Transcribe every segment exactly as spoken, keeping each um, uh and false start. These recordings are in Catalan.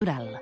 Natural.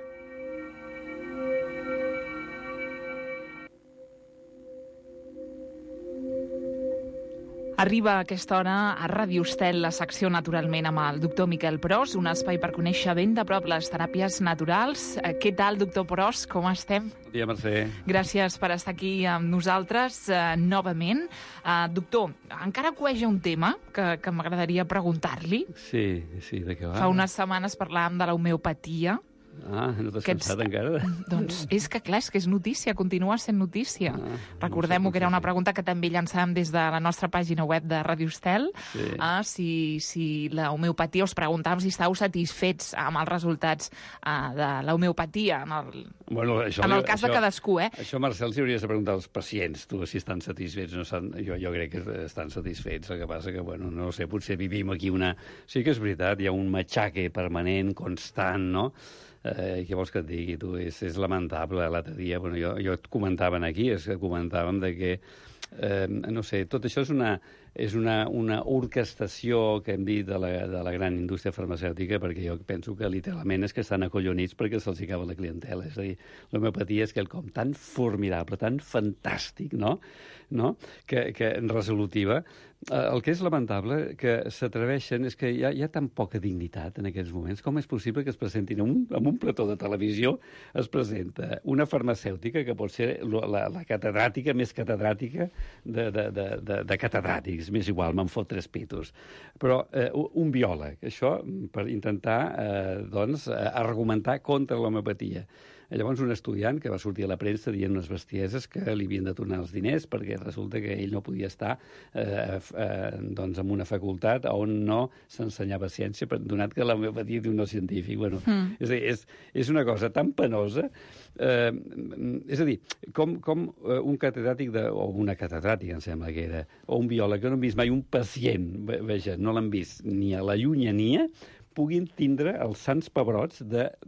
Arriba a aquesta hora a Ràdio Estel la secció Naturalment amb el doctor Miquel Pros, un espai per conèixer ben de prop les teràpies naturals. Què tal, doctor Pros? Com estem? Bon dia, Mercè. Gràcies per estar aquí amb nosaltres eh, novament. Eh, doctor, encara cueja un tema que, que m'agradaria preguntar-li. Sí, sí, de què va? Fa unes setmanes parlàvem de l'homeopatia. Ah, no t'has Aquests... cansat encara? Doncs és que, clar, és que és notícia, continua sent notícia. Ah, Recordem-ho no sé, que era una pregunta que també llançàvem des de la nostra pàgina web de Ràdio Estel. Sí. Ah, si, si la homeopatia, us preguntàvem si estàveu satisfets amb els resultats ah, de l'homeopatia, en el, Bueno, això, en el cas això, de cadascú, eh? Això, Marcel, si hauries de preguntar als pacients, tu, si estan satisfets. No estan, jo, jo crec que estan satisfets. El que passa que, bueno, no sé, potser vivim aquí una... Sí que és veritat, hi ha un matxaque permanent, constant, no? Eh, què vols que et digui, tu? És, és lamentable. L'altre dia, bueno, jo, jo et comentaven aquí, és que comentàvem de que, eh, no sé, tot això és una, és una, una orquestació que hem dit de la, de la gran indústria farmacèutica, perquè jo penso que literalment és que estan acollonits perquè se'ls acaba la clientela. És a dir, l'homeopatia és quelcom tan formidable, tan fantàstic, no? no? Que, que resolutiva. El que és lamentable que s'atreveixen és que hi ha, hi ha tan poca dignitat en aquests moments. Com és possible que es presentin en un, en un plató de televisió, es presenta una farmacèutica que pot ser la, la catedràtica més catedràtica de, de, de, de, de catedràtics, m'és igual, me'n fot tres pitos. Però eh, un biòleg, això per intentar eh, doncs, argumentar contra l'homeopatia. Llavors un estudiant que va sortir a la premsa dient unes bestieses que li havien de tornar els diners perquè resulta que ell no podia estar eh, eh, doncs en una facultat on no s'ensenyava ciència, donat que l'homeopatia té un no científic. Bueno, mm. és, és, és una cosa tan penosa. Eh, és a dir, com, com un catedràtic, de, o una catedràtica, em sembla que era, o un biòleg que no han vist mai un pacient, veja, no l'han vist ni a la llunyania, puguin tindre els sants pebrots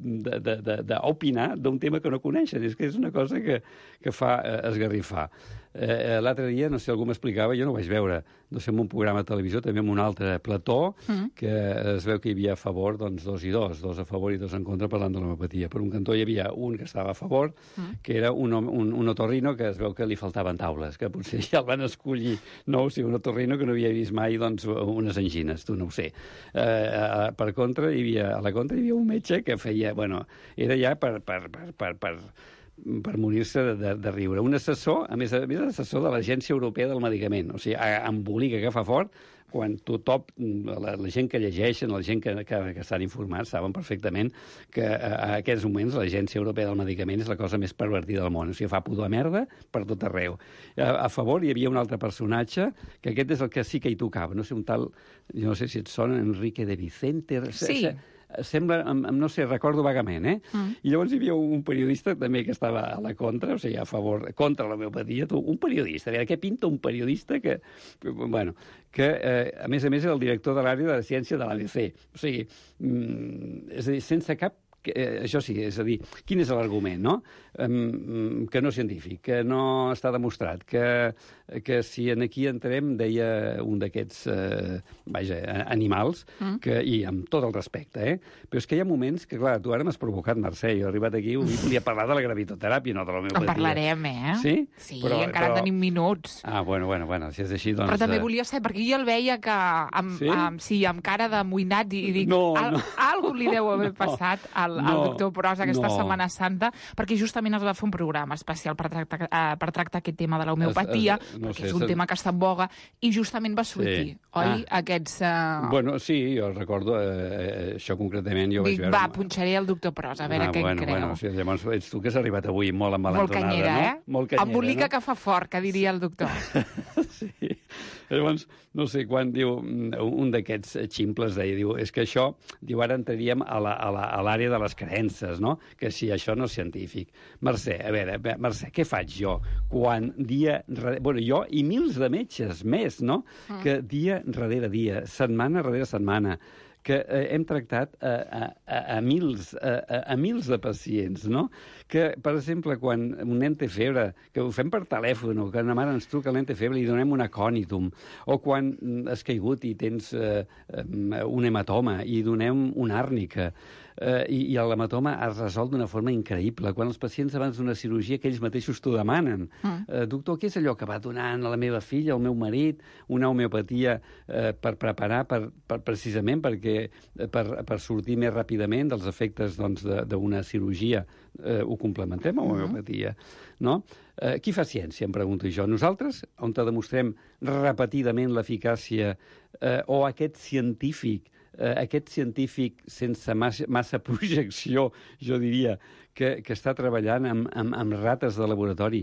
d'opinar d'un tema que no coneixen. És que és una cosa que, que fa eh, esgarrifar. Eh, L'altre dia, no sé, algú m'explicava, jo no ho vaig veure, no sé, en un programa de televisió, també en un altre plató, mm. que es veu que hi havia a favor, doncs, dos i dos, dos a favor i dos en contra parlant de l'homeopatia. Per un cantó hi havia un que estava a favor, mm. que era un, un, un otorrino que es veu que li faltaven taules, que potser ja el van escollir, no o sigui, un otorrino que no havia vist mai, doncs, unes angines, tu no ho sé. Eh, per contra, hi havia, a la contra hi havia un metge que feia, bueno, era ja per, per, per, per, per per morir-se de, de, de riure. Un assessor, a més a més, assessor de l'Agència Europea del Medicament. O sigui, embolica que fa fort, quan tothom, la, la gent que llegeixen, la gent que, que, que estan informats, saben perfectament que a, a aquests moments l'Agència Europea del Medicament és la cosa més pervertida del món. O sigui, fa pudor a merda per tot arreu. A, a favor hi havia un altre personatge, que aquest és el que sí que hi tocava. No sé, un tal, jo no sé si et sona, Enrique de Vicente... Sí. Sembla, no sé, recordo vagament, eh? Mm. I llavors hi havia un periodista també que estava a la contra, o sigui, a favor, contra l'homeopatia, un periodista. A veure, què pinta un periodista que, bueno, que eh, a més a més era el director de l'àrea de la ciència de l'A B C. O sigui, mm, és a dir, sense cap que, eh, això sí, és a dir, quin és l'argument, no? Um, que no és científic, que no està demostrat, que, que si en aquí entrem, deia un d'aquests, eh, vaja, animals, mm. que, i amb tot el respecte, eh? Però és que hi ha moments que, clar, tu ara m'has provocat, Mercè, jo he arribat aquí, avui volia parlar de la gravitoteràpia, no de l'homeopatia. En parlarem, eh? Sí? Sí, però, encara però... tenim minuts. Ah, bueno, bueno, bueno, si és així, doncs... Però també volia saber, perquè jo el veia que, amb, sí? amb, sí, amb cara d'amoïnat, i, i dic, no, al, no. algú li deu haver passat al al, no, al doctor Pros aquesta no. Setmana Santa, perquè justament es va fer un programa especial per tractar, uh, per tractar aquest tema de l'homeopatia, no perquè sé, és un se... tema que està en boga, i justament va sortir, sí. oi? Ah. Aquests... Uh... Bueno, sí, jo recordo, eh, això concretament jo Dic, vaig veure... Va, punxaré el doctor Pros, a veure ah, què bueno, en creu. Bueno, sí, llavors ets tu que has arribat avui molt embalantonada, molt canyera, no? Eh? Molt canyera, embolica no? Que fa fort, que diria el doctor. Sí. Llavors, no sé, quan diu un d'aquests ximples deia, diu, és que això, diu, ara entraríem a l'àrea de les creences, no? Que si això no és científic. Mercè, a veure, Mercè, què faig jo quan dia... Bueno, jo i mils de metges més, no? Mm. Que dia darrere dia, setmana darrere setmana, que eh, hem tractat a, a, a, a, mils, a, a mils de pacients, no? Que, per exemple, quan un nen té febre, que ho fem per telèfon, o que una mare ens truca el nen té febre i li donem un acònitum, o quan has caigut i tens eh, un hematoma i donem una àrnica. eh, i, i l'hematoma es resol d'una forma increïble. Quan els pacients abans d'una cirurgia que ells mateixos t'ho demanen. Mm. Eh, doctor, què és allò que va donant a la meva filla, al meu marit, una homeopatia eh, per preparar per, per, precisament perquè per, per sortir més ràpidament dels efectes doncs, d'una cirurgia eh, ho complementem amb homeopatia, no? Eh, qui fa ciència, em pregunto jo. Nosaltres, on te demostrem repetidament l'eficàcia, eh, o aquest científic, eh, aquest científic sense massa, massa projecció, jo diria, que, que està treballant amb, amb, amb rates de laboratori,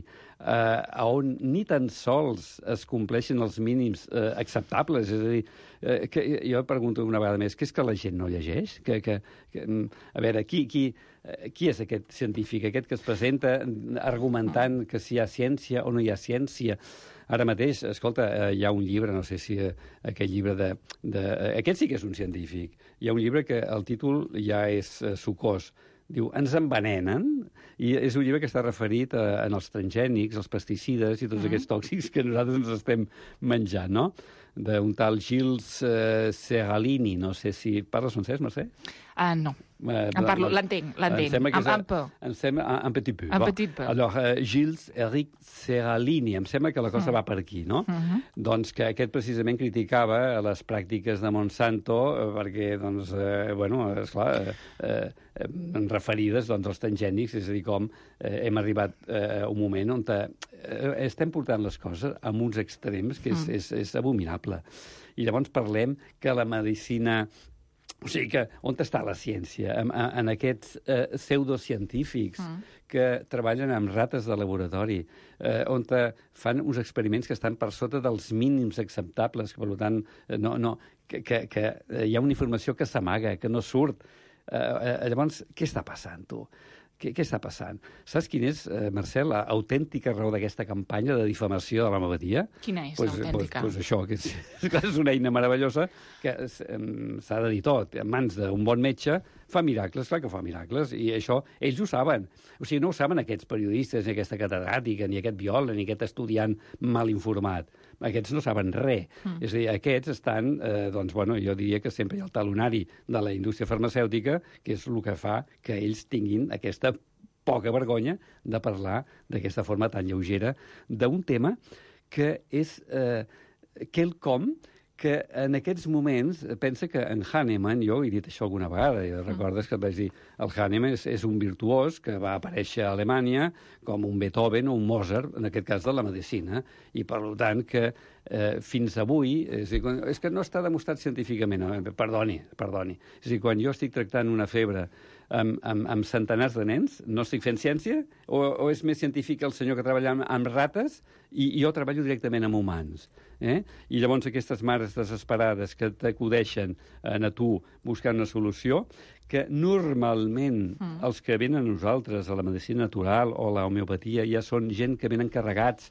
eh, on ni tan sols es compleixen els mínims eh, acceptables. És a dir, eh, que jo pregunto una vegada més, que és que la gent no llegeix? Que, que, que, a veure, qui, qui, qui és aquest científic, aquest que es presenta argumentant que si hi ha ciència o no hi ha ciència? Ara mateix, escolta, hi ha un llibre, no sé si aquest llibre de... de aquest sí que és un científic. Hi ha un llibre que el títol ja és sucós. Diu, ens envenenen, i és un llibre que està referit a, a els transgènics, els pesticides i tots mm. aquests tòxics que nosaltres ens estem menjant, no? D'un tal Gilles eh, Seralini, no sé si... Parles francès, Mercè? Ah, uh, no. Uh, em parlo, l'entenc, l'entenc. Un peu. Em sembla, un petit peu. Un petit peu. Alors, uh, Gilles Eric Seralini, em sembla que la cosa mm. va per aquí, no? Mm -hmm. Doncs que aquest precisament criticava les pràctiques de Monsanto perquè, doncs, eh, bueno, esclar, eh, eh, referides doncs, als transgènics, és a dir, com eh, hem arribat eh, a un moment on eh, estem portant les coses a uns extrems que és, mm. és, és abominable. I llavors parlem que la medicina... O sigui que, on està la ciència? En, en aquests eh, pseudocientífics mm. que treballen amb rates de laboratori, eh, on fan uns experiments que estan per sota dels mínims acceptables, que, per tant, no, no, que, que, que hi ha una informació que s'amaga, que no surt. Eh, eh, llavors, què està passant, tu? Què, què està passant? Saps quin és, eh, Mercè, l'autèntica raó d'aquesta campanya de difamació de l'homeopatia? Quina és pues, l'autèntica? Doncs pues, pues això, que és, és una eina meravellosa que s'ha de dir tot. En mans d'un bon metge fa miracles, clar que fa miracles, i això ells ho saben. O sigui, no ho saben aquests periodistes, ni aquesta catedràtica, ni aquest biòleg, ni aquest estudiant mal informat. Aquests no saben res. Mm. És a dir, aquests estan, eh, doncs, bueno, jo diria que sempre hi ha el talonari de la indústria farmacèutica, que és el que fa que ells tinguin aquesta poca vergonya de parlar d'aquesta forma tan lleugera d'un tema que és eh, quelcom que en aquests moments, pensa que en Hahnemann, jo he dit això alguna vegada, i recordes que et vaig dir, el Hahnemann és, és un virtuós que va aparèixer a Alemanya com un Beethoven o un Mozart, en aquest cas de la medicina, i per tant que eh, fins avui, és, dir, és que no està demostrat científicament, no, perdoni, perdoni, és a dir, quan jo estic tractant una febre amb, amb, amb centenars de nens, no estic fent ciència, o, o és més científic el senyor que treballa amb, amb rates, i, i jo treballo directament amb humans. Eh? I llavors aquestes mares desesperades que t'acudeixen a tu buscant una solució, que normalment mm. els que venen a nosaltres, a la medicina natural o a la homeopatia, ja són gent que venen carregats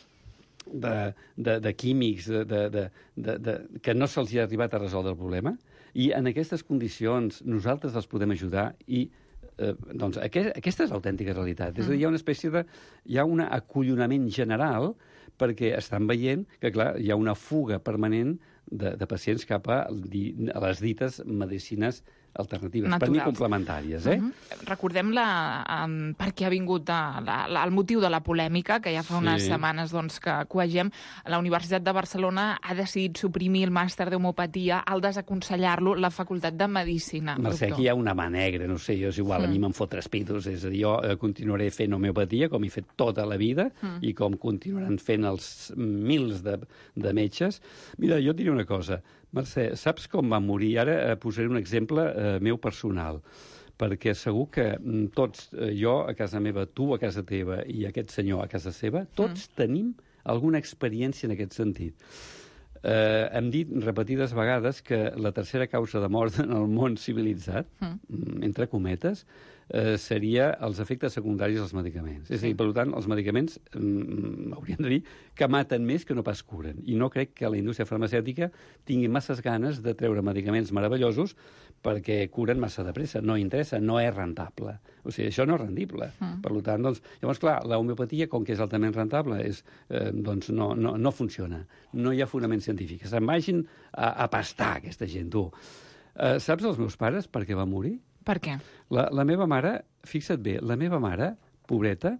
de, de, de químics, de, de, de, de, de, que no se'ls ha arribat a resoldre el problema, i en aquestes condicions nosaltres els podem ajudar i eh, doncs aquest, aquesta és l'autèntica realitat. Mm. És a dir, hi ha una espècie de... hi ha un acollonament general perquè estan veient que, clar, hi ha una fuga permanent de, de pacients cap a, a les dites medicines alternatives, naturals. Per mi complementàries. Eh? Uh-huh. Recordem la, um, per què ha vingut de, la, la, el motiu de la polèmica, que ja fa unes sí. setmanes doncs, que coegem. La Universitat de Barcelona ha decidit suprimir el màster d'homeopatia al desaconsellar-lo la Facultat de Medicina. Mercè, aquí hi ha una mà negra, no sé, jo és igual, mm. a mi me'n fot tres pitos, és a dir, jo eh, continuaré fent homeopatia com he fet tota la vida mm. i com continuaran fent els mils de, de metges. Mira, jo et diré una cosa, Mercè, saps com va morir? Ara eh, posaré un exemple eh, meu personal, perquè segur que mm, tots, eh, jo a casa meva, tu a casa teva i aquest senyor a casa seva, tots mm. tenim alguna experiència en aquest sentit. Eh, hem dit repetides vegades que la tercera causa de mort en el món civilitzat, mm. entre cometes, eh, seria els efectes secundaris dels medicaments. Sí. És a dir, per tant, els medicaments mm, hauríem de dir que maten més que no pas curen. I no crec que la indústria farmacèutica tingui masses ganes de treure medicaments meravellosos perquè curen massa de pressa. No interessa, no és rentable. O sigui, això no és rendible. Mm. Per tant, doncs, llavors, clar, la homeopatia, com que és altament rentable, és, eh, doncs no, no, no funciona. No hi ha fonament científic. Se'n vagin a, a pastar, aquesta gent, tu. Uh, saps els meus pares per què van morir? Per què? La, la meva mare, fixa't bé, la meva mare, pobreta,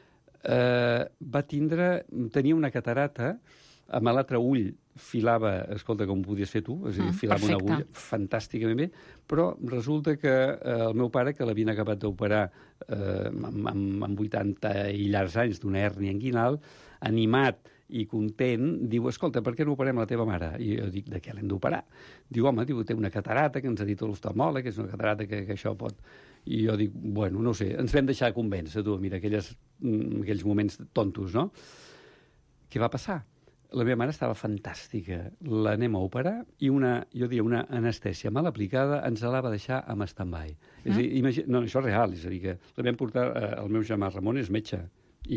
eh, va tindre, tenia una catarata, amb l'altre ull filava, escolta, com ho podies fer tu, és a dir, Mm, filava perfecte. una agulla fantàsticament bé, però resulta que eh, el meu pare, que l'havien acabat d'operar eh, amb, amb, amb vuitanta i llargs anys d'una hèrnia inguinal, animat i content, diu, escolta, per què no operem la teva mare? I jo dic, de què l'hem d'operar? Diu, home, diu, té una catarata, que ens ha dit l'oftalmòleg, que és una catarata que, que això pot... I jo dic, bueno, no ho sé, ens vam deixar convèncer, tu, mira, aquelles, aquells moments tontos, no? Què va passar? La meva mare estava fantàstica. L'anem a operar i una, jo diria, una anestèsia mal aplicada ens la va deixar amb stand-by. Mm. És a dir, imagina... No, això és real, és a dir, que la vam portar... Eh, el meu germà Ramon és metge i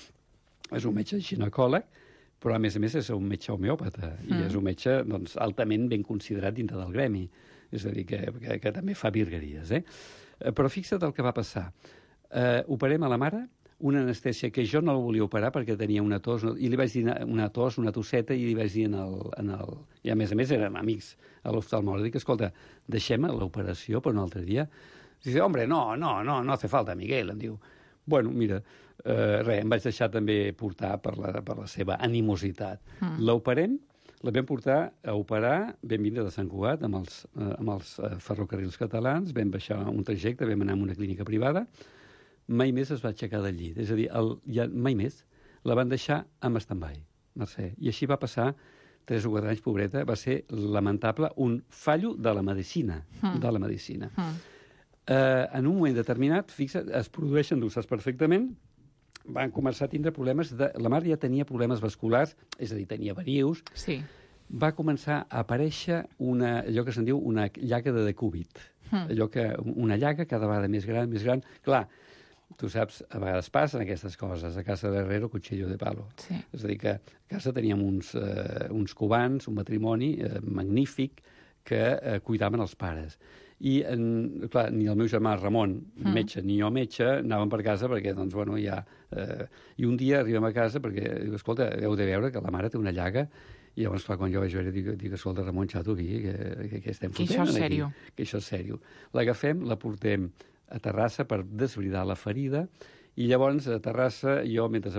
és un metge ginecòleg, però a més a més és un metge homeòpata mm. i és un metge doncs, altament ben considerat dintre del gremi. És a dir, que, que, que també fa virgueries. Eh? Però fixa't el que va passar. Eh, operem a la mare, una anestèsia que jo no la volia operar perquè tenia una tos, i li vaig dir una tos, una tosseta, i li vaig dir en el... En el i a més a més érem amics a l'oftalmòleg, dic, escolta, deixem l'operació per un altre dia. Dice, hombre, no, no, no, no hace falta, Miguel, em diu. Bueno, mira, eh, res, em vaig deixar també portar per la, per la seva animositat. Mm. L'operem, la vam portar a operar, vam vindre de Sant Cugat amb els, eh, amb els eh, ferrocarrils catalans, vam baixar un trajecte, vam anar a una clínica privada, mai més es va aixecar del llit. És a dir, el, ja, mai més la van deixar amb stand-by, Mercè. I així va passar tres o quatre anys, pobreta. Va ser lamentable, un fallo de la medicina. Mm. De la medicina. Mm. Eh, en un moment determinat, fixa't, es produeixen, tu saps perfectament, van començar a tindre problemes... De, la mare ja tenia problemes vasculars, és a dir, tenia varius. Sí. Va començar a aparèixer una, allò que se'n diu una llaga de decúbit. Mm. Allò que, una llaga cada vegada més gran, més gran. Clar, tu saps, a vegades passen aquestes coses. A casa de Herrero, cuchillo de palo. Sí. És a dir, que a casa teníem uns, eh, uns cubans, un matrimoni eh, magnífic que eh, cuidaven els pares. I, en, clar, ni el meu germà Ramon, mm. metge, ni jo metge, anàvem per casa perquè, doncs, bueno, ja... Eh, I un dia arribem a casa perquè, diu, escolta, heu de veure que la mare té una llaga. I llavors, clar, quan jo vaig veure, dic, dic escolta, Ramon, xato, aquí, que, que, que estem fotent. Que això és sèrio. Que això és sèrio. L'agafem, la portem a Terrassa per desbridar la ferida, i llavors a Terrassa jo, mentre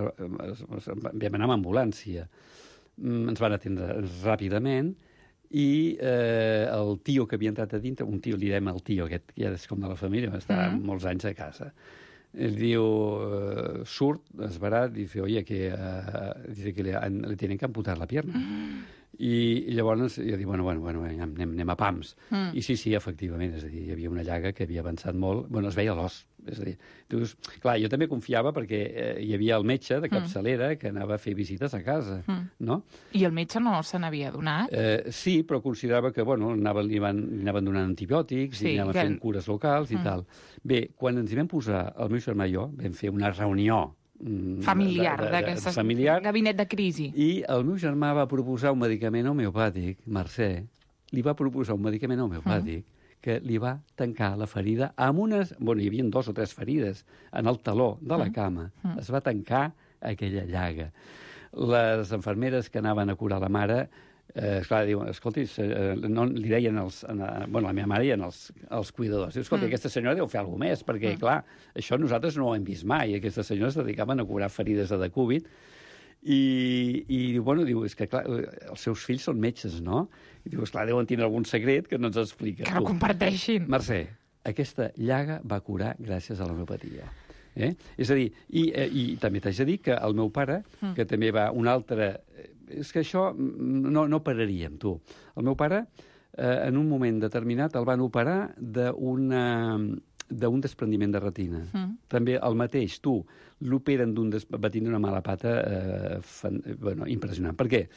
vam anar amb ambulància, ens van atendre ràpidament, i eh, el tio que havia entrat a dintre, un tio, li dèiem el tio, aquest ja és com de la família, va estar mm. molts anys a casa, él diu, uh, surt, esbarat, dice, oye, que, uh, dice que le, han, le tienen que amputar la pierna. Mm. I, i llavors jo dic, bueno, bueno, bueno anem, anem a pams. Mm. I sí, sí, efectivament, és a dir, hi havia una llaga que havia avançat molt, bueno, es veia l'os, és a dir, tu dius, clar, jo també confiava perquè eh, hi havia el metge de capçalera mm. que anava a fer visites a casa, mm. no? I el metge no se n'havia donat? Eh, sí, però considerava que, bueno, anaven, li, van, li anaven donant antibiòtics, sí, i anaven que... fent cures locals mm. i tal. Bé, quan ens hi vam posar, el meu germà i jo, vam fer una reunió familiar, d'aquest gabinet de crisi. I el meu germà va proposar un medicament homeopàtic, Mercè, li va proposar un medicament homeopàtic mm. que li va tancar la ferida amb unes... Bueno, hi havia dos o tres ferides en el taló de la cama. Mm. Es va tancar aquella llaga. Les infermeres que anaven a curar la mare, eh, esclar, diuen, escolti, eh, no, li deien els, a, bueno, la meva mare i els, els cuidadors, diu, escolta, mm. aquesta senyora deu fer alguna més, perquè, mm. clar, això nosaltres no ho hem vist mai, aquestes senyores es dedicaven a curar ferides de decúbit, i, i diu, bueno, diu, és que, clar, els seus fills són metges, no? I diu, esclar, deuen tindre algun secret que no ens explica. Que no comparteixin. Mercè, aquesta llaga va curar gràcies a l'homeopatia. Eh? És a dir, i, eh, i també t'haig de dir que el meu pare, mm. que també va un altre... És que això no, no pararíem, tu. El meu pare, eh, en un moment determinat, el van operar d'una d'un desprendiment de retina. Mm. També el mateix, tu, l'operen d'un des... va tindre una mala pata eh, fan... bueno, impressionant. Per què?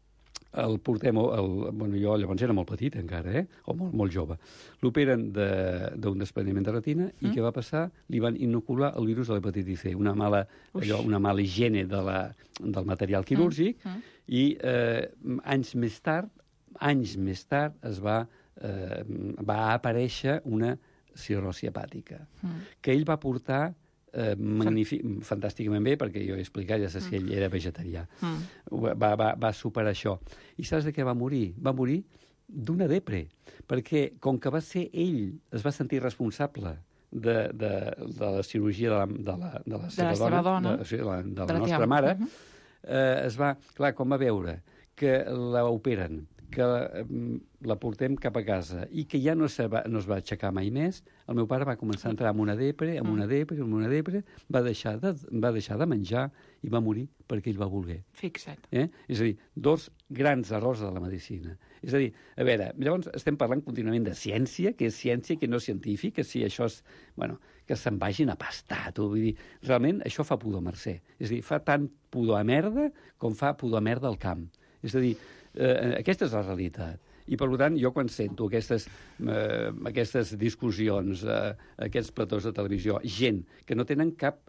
El portem, el, bueno, jo llavors era molt petit encara, eh? o molt, molt jove. L'operen d'un de, desprendiment de retina mm. i què va passar? Li van inocular el virus de l'hepatitis C, una mala, allò, una mala higiene de la, del material quirúrgic, mm. Mm. i eh, anys més tard, anys més tard, es va, eh, va aparèixer una cirrosi hepàtica, mm. que ell va portar Eh, magnífic, fantàsticament bé, perquè jo he explicat, ja sé si ell era vegetarià. Mm. Va, va, va superar això. I saps de què va morir? Va morir d'una depre, perquè com que va ser ell, es va sentir responsable de, de, de la cirurgia de la, de la, de la seva de la seva dona, dona. de, de la, de la, de la nostra teva... mare, uh -huh. eh, es va, clar, quan va veure que l'operen, que eh, la portem cap a casa i que ja no, se va, no es va aixecar mai més, el meu pare va començar a entrar en una depre, en una depre, en una depre, va deixar de, va deixar de menjar i va morir perquè ell va voler. Fixa't. Eh? És a dir, dos grans errors de la medicina. És a dir, a veure, llavors estem parlant contínuament de ciència, que és ciència, que no és científic, que si això és... Bueno, que se'n vagin a pastar, tu. Vull dir, realment això fa pudor, Mercè. És a dir, fa tant pudor a merda com fa pudor a merda al camp. És a dir, eh, aquesta és la realitat. I, per tant, jo quan sento aquestes, eh, aquestes discussions, eh, aquests platós de televisió, gent que no tenen cap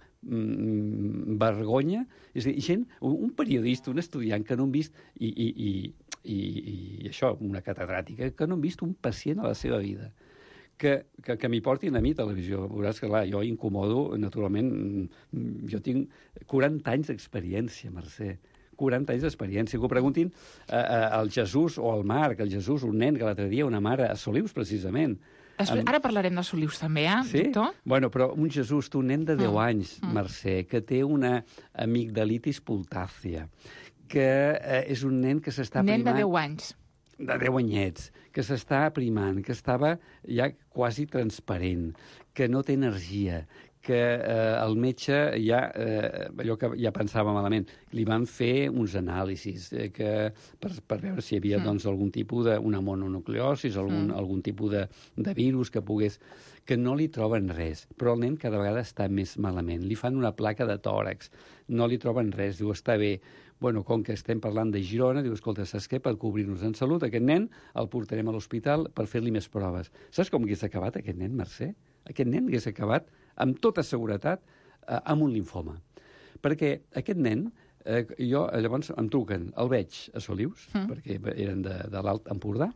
mm, vergonya, és a dir, gent, un periodista, un estudiant que no han vist, i, i, i, i, i això, una catedràtica, que no han vist un pacient a la seva vida, que, que, que m'hi portin a mi a televisió. Veuràs que, clar, jo incomodo, naturalment, jo tinc quaranta anys d'experiència, Mercè, quaranta anys d'experiència. Que ho preguntin eh, al Jesús o al Marc, el Jesús, un nen que l'altre dia, una mare, a Solius, precisament. Després, Amb... Ara parlarem de Solius també, eh, sí? doctor? Bueno, però un Jesús, tu, un nen de deu mm. anys, mm. Mercè, que té una amigdalitis pultàcia, que eh, és un nen que s'està Nen primant... de deu anys. De deu anyets, que s'està aprimant, que estava ja quasi transparent, que no té energia, que eh, el metge ja, eh, allò que ja pensava malament, li van fer uns anàlisis eh, que, per, per veure si hi havia mm. doncs, algun tipus d'una mononucleosis, algun, mm. algun tipus de, de virus que pogués... que no li troben res, però el nen cada vegada està més malament. Li fan una placa de tòrax, no li troben res, diu, està bé. Bueno, com que estem parlant de Girona, diu, escolta, saps què? Per cobrir-nos en salut, aquest nen el portarem a l'hospital per fer-li més proves. Saps com hagués acabat aquest nen, Mercè? Aquest nen hagués acabat, amb tota seguretat, eh, amb un linfoma. Perquè aquest nen, eh, jo, llavors em truquen, el veig a Solius, mm. perquè eren de, de l'Alt Empordà,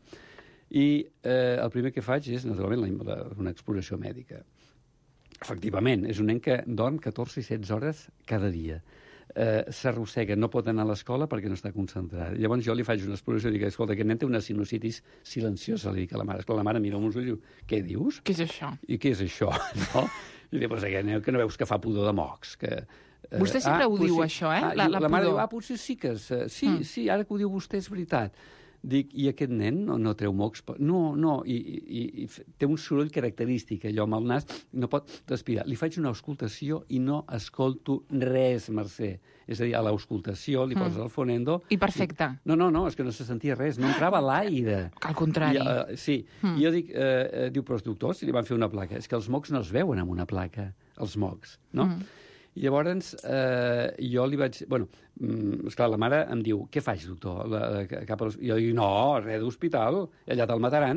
i eh, el primer que faig és, naturalment, la, la, una exploració mèdica. Efectivament, és un nen que dorm catorze i setze hores cada dia. Eh, s'arrossega, no pot anar a l'escola perquè no està concentrat. Llavors jo li faig una exploració i dic, escolta, aquest nen té una sinusitis silenciosa, li dic a la mare. Esclar, la mare mira els ulls i diu, què dius? Què és això? I què és això? No? I diu, pues aquest nen que no veus que fa pudor de mocs, que... Eh, vostè sempre ah, ho diu, sí. això, eh? Ah, la, la, la, la mare pudor. diu, ah, potser sí que... És, sí, mm. sí, ara que ho diu vostè és veritat. Dic, i aquest nen no, no treu mocs? No, no, i, i, i té un soroll característic, allò amb el nas, no pot respirar. Li faig una auscultació i no escolto res, Mercè. És a dir, a l'auscultació li poses mm. el fonendo... I perfecte. I, no, no, no, és que no se sentia res, no entrava l'aire. Al contrari. I, uh, sí, mm. i jo dic, uh, diu, però els doctors, si li van fer una placa, és que els mocs no es veuen amb una placa, els mocs, no? Mm. I llavors eh, jo li vaig... Bueno, mm, esclar, la mare em diu, què faig, doctor? La, la, cap a I jo dic, no, res d'hospital, allà te'l mataran.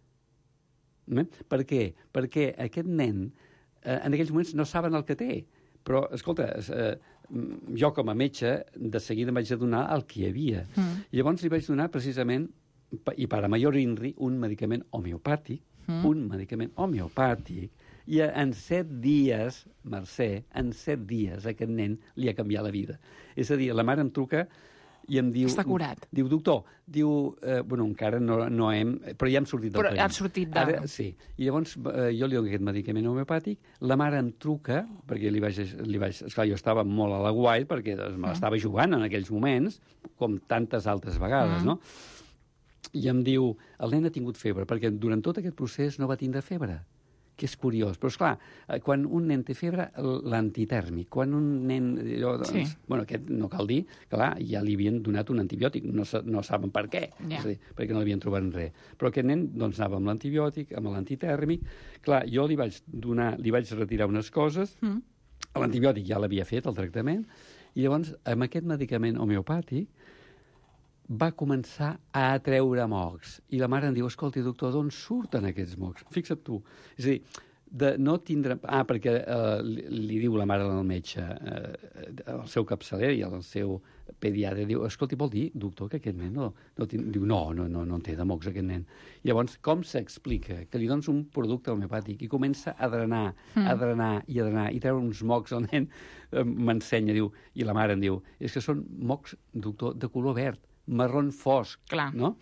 Eh? Per què? Perquè aquest nen, eh, en aquells moments no saben el que té. Però, escolta, eh, jo com a metge, de seguida em vaig adonar el que hi havia. Mm. I llavors li vaig donar precisament, i per a major inri, un medicament homeopàtic, mm. un medicament homeopàtic, i en set dies, Mercè, en set dies aquest nen li ha canviat la vida. És a dir, la mare em truca i em diu... Està curat. Diu, doctor, diu... Eh, bueno, encara no, no hem... Però ja hem sortit del però perill. Però hem sortit de... Ara, sí. I llavors eh, jo li dono aquest medicament homeopàtic, la mare em truca, perquè li vaig... Li vaig esclar, jo estava molt a la guai, perquè doncs, me l'estava jugant en aquells moments, com tantes altres vegades, mm. no? I em diu, el nen ha tingut febre, perquè durant tot aquest procés no va tindre febre, que és curiós. Però, esclar, quan un nen té febre, l'antitèrmic. Quan un nen... Jo, doncs, sí. Bueno, aquest no cal dir, clar, ja li havien donat un antibiòtic. No, no saben per què, yeah. és a dir, perquè no l'havien trobat en res. Però aquest nen, doncs, anava amb l'antibiòtic, amb l'antitèrmic. Clar, jo li vaig donar, li vaig retirar unes coses, mm. l'antibiòtic ja l'havia fet, el tractament, i llavors, amb aquest medicament homeopàtic, va començar a atreure mocs. I la mare em diu, escolti, doctor, d'on surten aquests mocs? Fixa't tu. És a dir, de no tindre... Ah, perquè eh, li, li diu la mare al metge, eh, al seu capçaler i al seu pediatre, diu, escolti, vol dir, doctor, que aquest nen no... no tin... Diu, no, no, no, no en té de mocs, aquest nen. I llavors, com s'explica? Que li dones un producte homeopàtic i comença a drenar, mm. a drenar i a drenar, i treure uns mocs, el nen eh, m'ensenya, diu, i la mare em diu, és que són mocs, doctor, de color verd, marron fosc, clar. No?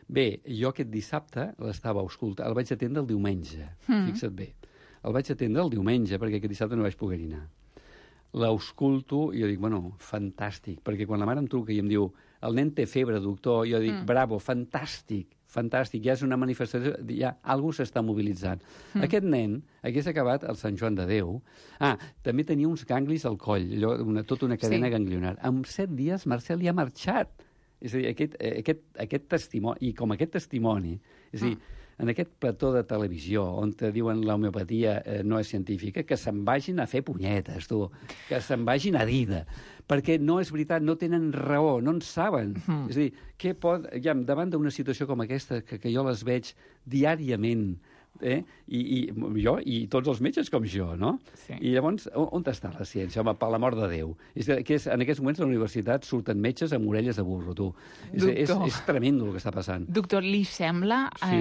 Bé, jo aquest dissabte l'estava escoltant, el vaig atendre el diumenge, mm. fixa't bé. El vaig atendre el diumenge, perquè aquest dissabte no vaig poder anar. L'ausculto i jo dic, bueno, fantàstic, perquè quan la mare em truca i em diu el nen té febre, doctor, jo dic, mm. bravo, fantàstic, fantàstic, ja és una manifestació, ja algú s'està mobilitzant. Mm. Aquest nen hagués acabat al Sant Joan de Déu. Ah, també tenia uns ganglis al coll, allò, una, tota una cadena sí. ganglionar. En set dies Marcel ja ha marxat. És a dir, aquest, aquest, aquest testimoni, i com aquest testimoni, és a dir, mm. en aquest plató de televisió on te diuen l'homeopatia eh, no és científica, que se'n vagin a fer punyetes, tu, que se'n vagin a dida, perquè no és veritat, no tenen raó, no en saben. Mm. És a dir, què pot, ja, davant d'una situació com aquesta, que, que jo les veig diàriament, eh? I, i jo i tots els metges com jo, no? Sí. I llavors, on, on està la ciència? Home, per l'amor de Déu. És que és, en aquests moments a la universitat surten metges amb orelles de burro, tu. És, és, és tremendo el que està passant. Doctor, li sembla... Sí.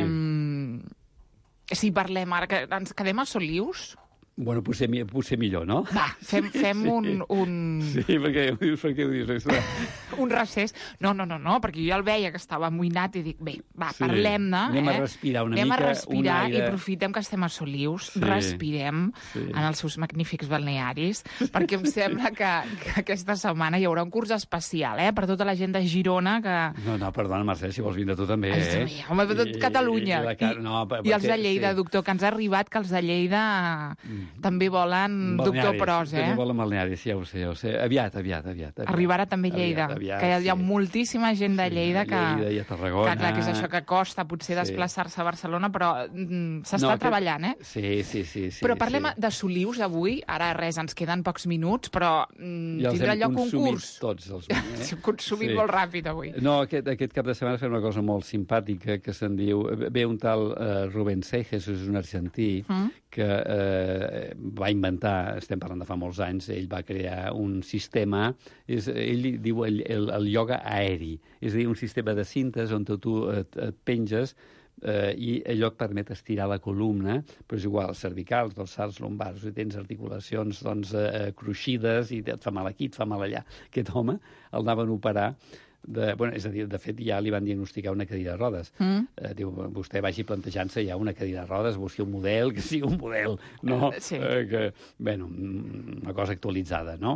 Um, si parlem ara, que ens quedem a Solius... Bueno, potser, potser millor, no? Va, fem, fem sí. un, un... Sí, perquè ho dius, perquè ho dius. un recés. No, no, no, no, perquè jo el veia que estava amoïnat i dic, bé, va, sí. parlem-ne. Anem eh? a respirar una Anem mica. Anem a respirar aire... i aprofitem que estem a Solius, sí. respirem sí. en els seus magnífics balnearis, perquè em sembla que, que aquesta setmana hi haurà un curs especial, eh?, per tota la gent de Girona que... No, no, perdona, Mercè, si vols vindre tu també, Ai, eh? Sí, home, de tot Catalunya. I, i, no, per, I els de Lleida, sí. doctor, que ens ha arribat que els de Lleida... Mm. també volen balneari, doctor Pros, eh? També volen balneari, sí, ja ho sé, ja ho sé. Aviat, aviat, aviat. aviat. Arribarà també Lleida, aviat, aviat, que hi ha, sí. hi ha moltíssima gent de Lleida que... Sí, Lleida i a Tarragona. Que, clar, que és això que costa potser sí. desplaçar-se a Barcelona, però mm, s'està no, treballant, eh? Sí, sí, sí. sí però parlem sí. de Solius avui, ara res, ens queden pocs minuts, però mm, tindrà lloc un curs. Tots els eh? consumit sí. molt ràpid avui. No, aquest, aquest cap de setmana fem una cosa molt simpàtica que se'n diu... Ve un tal uh, Rubén Seijes, és un argentí, mm. que eh, va inventar, estem parlant de fa molts anys, ell va crear un sistema, és, ell diu el, el, el ioga aeri, és a dir, un sistema de cintes on tu, tu et, et penges eh, i allò et permet estirar la columna, però és igual, cervicals, dorsals, lumbars, si tens articulacions doncs, eh, cruixides i et fa mal aquí, et fa mal allà. Aquest home el anaven a operar de, bueno, és a dir, de fet, ja li van diagnosticar una cadira de rodes. Mm. Eh, diu, vostè vagi plantejant-se ja una cadira de rodes, busqui un model, que sigui un model, no? Uh, sí. eh, que, bueno, una cosa actualitzada, no?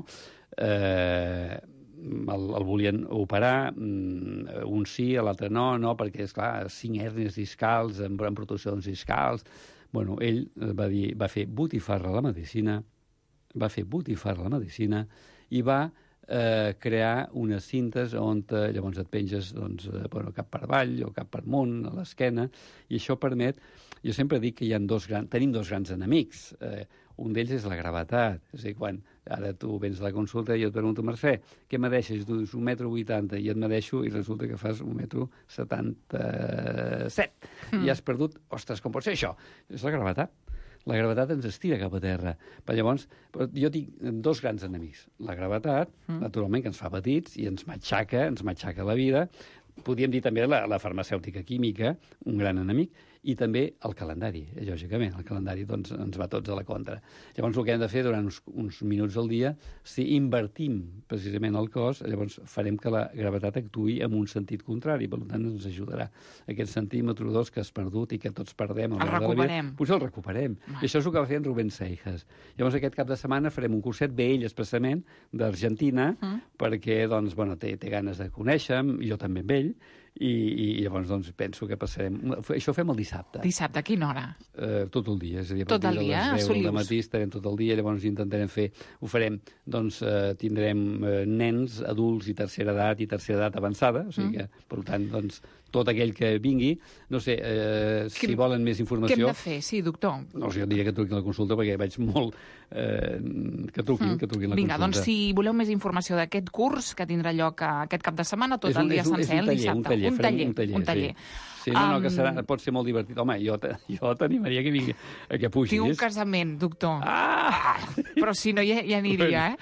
Eh, el, el volien operar, un sí, l'altre no, no, perquè, esclar, cinc hèrnies discals, amb, amb protrusions discals... Bueno, ell va dir, va fer botifarra a la medicina, va fer botifarra a la medicina i va Eh, crear unes cintes on te, llavors et penges doncs, eh, bueno, cap per avall o cap per amunt, a l'esquena, i això permet... Jo sempre dic que hi ha dos grans... Tenim dos grans enemics. Eh, un d'ells és la gravetat. És a dir, quan ara tu vens a la consulta i jo et pregunto, Mercè, què medeixes? Tu dius un metro vuitanta i et medeixo i resulta que fas un metro setanta-set. Mm. I has perdut... Ostres, com pot ser això? És la gravetat. La gravetat ens estira cap a terra. Però llavors, jo tinc dos grans enemics. La gravetat, mm. naturalment, que ens fa petits i ens matxaca, ens matxaca la vida. Podríem dir també la, la farmacèutica química, un gran enemic, i també el calendari, lògicament. El calendari doncs, ens va tots a la contra. Llavors, el que hem de fer durant uns, uns minuts al dia, si invertim precisament el cos, llavors farem que la gravetat actuï en un sentit contrari, per tant ens ajudarà. Aquest centímetre o dos que has perdut i que tots perdem al llarg de la vida, potser el recuperem. Ah. I això és el que va fer en Rubén Seijes. Llavors, aquest cap de setmana farem un curset, ve ell expressament, d'Argentina, mm. perquè doncs, bueno, té, té ganes de conèixer-me, jo també amb ell, i, i llavors doncs, penso que passarem... Això ho fem el dissabte. Dissabte, a quina hora? Uh, tot el dia. És a dir, a tot el dia, a les deu del matí estarem tot el dia, llavors intentarem fer... Ho farem, doncs uh, tindrem uh, nens, adults i tercera edat i tercera edat avançada, o sigui que, mm. per tant, doncs, tot aquell que vingui, no sé, eh, si que, volen més informació... Què hem de fer? Sí, doctor. No sé, jo diria que truquin a la consulta perquè veig molt... Eh, que truquin, mm. que truquin a la Vinga, consulta. Vinga, doncs si voleu més informació d'aquest curs que tindrà lloc aquest cap de setmana, tot un, el dia un, sencer, el dissabte. Un taller, un taller, un taller. Un taller. Sí. Sí, no, no, que serà, pot ser molt divertit. Home, jo, jo t'animaria que vingui, que pugis. Tinc un casament, doctor. Ah! Però si no, ja, ja aniria, eh?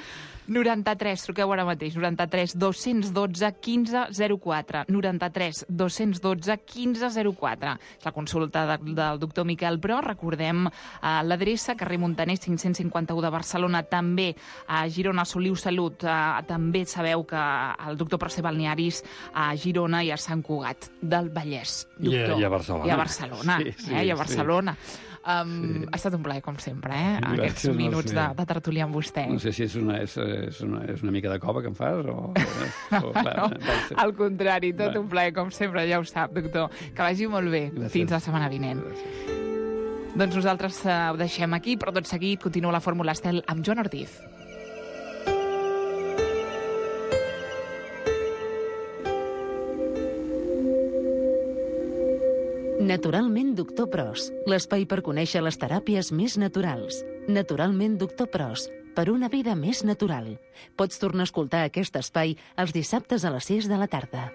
noranta-tres, truqueu ara mateix, noranta-tres dos-cents dotze quinze zero quatre, noranta-tres dos-cents dotze quinze zero quatre. És la consulta de, del doctor Miquel Pros. Recordem eh, l'adreça, carrer Montaner cinc-cents cinquanta-u de Barcelona, també a Girona, Soliu Salut. Eh, també sabeu que el doctor Pros té balnearis a Girona i a Sant Cugat del Vallès. Doctor. I a, i a Barcelona. I a Barcelona, sí, sí, eh? I a Barcelona. Sí. Um, sí. Ha estat un plaer, com sempre, eh? Gràcies, aquests minuts no sé. de, de tertúlia amb vostè. No sé si és una, és, és, una, és una mica de cova que em fas o... o clar, no, al contrari, tot va. Un plaer, com sempre, ja ho sap, doctor. Que vagi molt bé. Gràcies. Fins la setmana vinent. Gràcies. Doncs nosaltres uh, ho deixem aquí, però tot seguit continua la Fórmula Estel amb Joan Ortiz. Naturalment doctor Pros, l'espai per conèixer les teràpies més naturals. Naturalment doctor Pros, per una vida més natural. Pots tornar a escoltar aquest espai els dissabtes a les sis de la tarda.